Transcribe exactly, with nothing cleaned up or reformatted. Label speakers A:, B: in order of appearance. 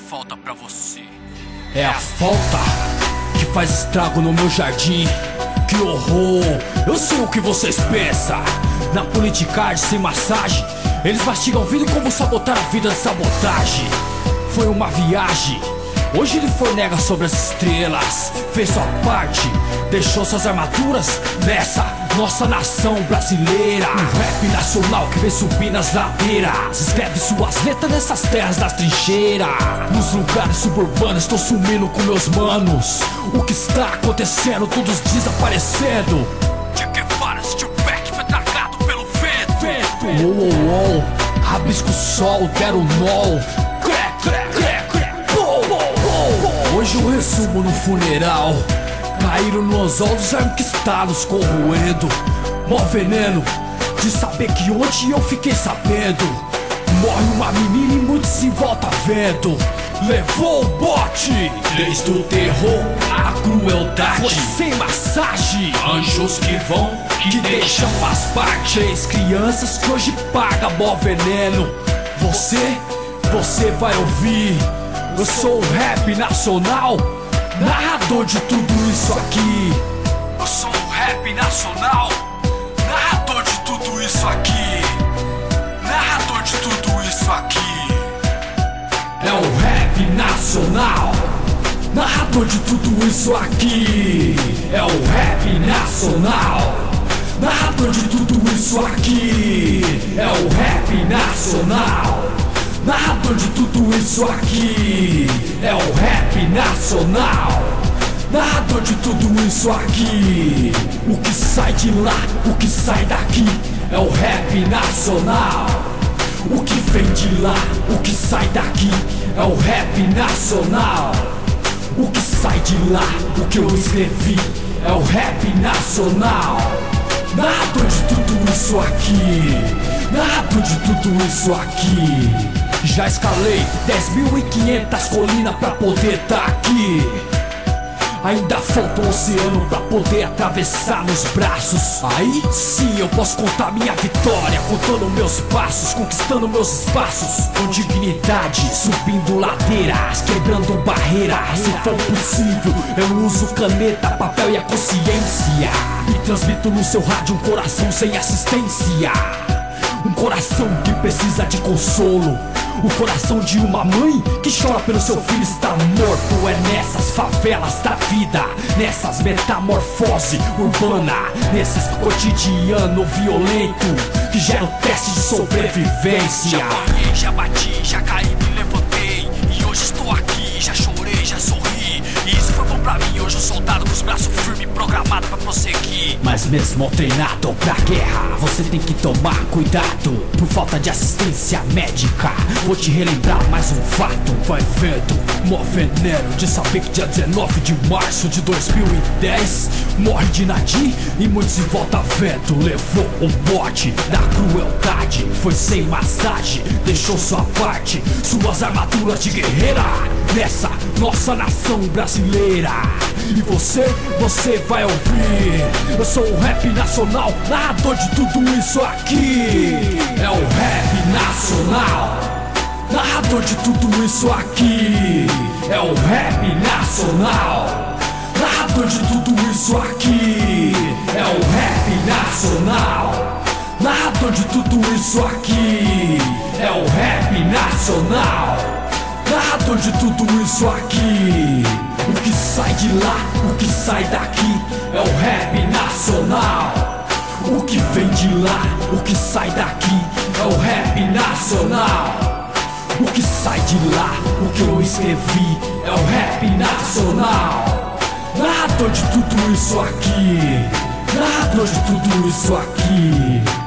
A: falta pra você.
B: É a falta que faz estrago no meu jardim. Que horror, eu sei o que vocês pensam. Na politicagem sem massagem, eles mastigam vida como sabotar a vida de sabotagem. Foi uma viagem, hoje ele fornega sobre as estrelas. Fez sua parte, deixou suas armaduras nessa nossa nação brasileira. Um rap nacional que vem subir nas ladeiras, escreve suas letras nessas terras das trincheiras. Nos lugares suburbanos estou sumindo com meus manos. O que está acontecendo, todos desaparecendo.
A: Che Guevara, Stillback foi tragado pelo vento.
B: Vento, uou, uou, uou. Rabisco sol, deram nol. Crack, crack, crack, crack. Pou, pou, pou. Hoje eu resumo no funeral. Caíram nos olhos arquistados corroendo. Mó veneno de saber que ontem eu fiquei sabendo. Morre uma menina e muitos se volta vendo. Levou o bote, desde o terror a crueldade. Foi sem massagem, anjos que vão, que deixam as partes. Três crianças que hoje pagam mó veneno. Você, você vai ouvir. Eu sou o rap nacional, narrador de tudo isso aqui.
A: Eu sou o rap nacional, narrador de tudo isso aqui. Narrador de tudo isso aqui.
B: É o rap nacional, narrador de tudo isso aqui. É o rap nacional, narrador de tudo isso aqui. É o rap nacional, narrador de tudo isso aqui. É o rap nacional, narrador de tudo isso aqui. O que sai de lá, o que sai daqui. É o rap nacional. O que vem de lá, o que sai daqui. É o rap nacional. O que sai de lá, o que eu escrevi. É o rap nacional. Narrador de tudo isso aqui, narrador de tudo isso aqui. Já escalei dez mil e quinhentas colinas pra poder tá aqui. Ainda falta um oceano pra poder atravessar nos braços. Aí sim eu posso contar minha vitória, contando meus passos, conquistando meus espaços. Com dignidade, subindo ladeiras, quebrando barreiras. Se for possível, eu uso caneta, papel e a consciência. E transmito no seu rádio um coração sem assistência. Um coração que precisa de consolo. O coração de uma mãe que chora pelo seu filho estar morto. É nessas favelas da vida, nessas metamorfose urbana, nesses cotidiano violento que gera o teste de sobrevivência.
A: Já apanhei, já bati, já caí, me levantei. E hoje estou aqui, já chorei, já sorri. E isso foi bom pra mim, hoje um soldado com os braços firmes, programado pra prosseguir.
B: Mas mesmo treinado pra guerra, você tem que tomar cuidado. Por falta de assistência médica, vou te relembrar mais um fato. Vai vendo, mó veneno de saber que dia dezenove de março de dois mil e dez morre de Nadir e muitos se volta vento. Levou o bote da crueldade, foi sem massagem, deixou sua parte, suas armaduras de guerreira nessa nossa nação brasileira. E você, você vai ouvir. Eu sou o rap nacional, narrador de tudo isso aqui. É o rap nacional, narrador de tudo isso aqui. É o rap nacional, narrador de tudo isso aqui. É o rap nacional, narrador de tudo isso aqui. É o rap nacional, narrador de tudo isso aqui. O que sai de lá, o que sai daqui. É o rap nacional. O que vem de lá, o que sai daqui. É o rap nacional. O que sai de lá, o que eu escrevi. É o rap nacional. Narrador de tudo isso aqui, narrador de tudo isso aqui.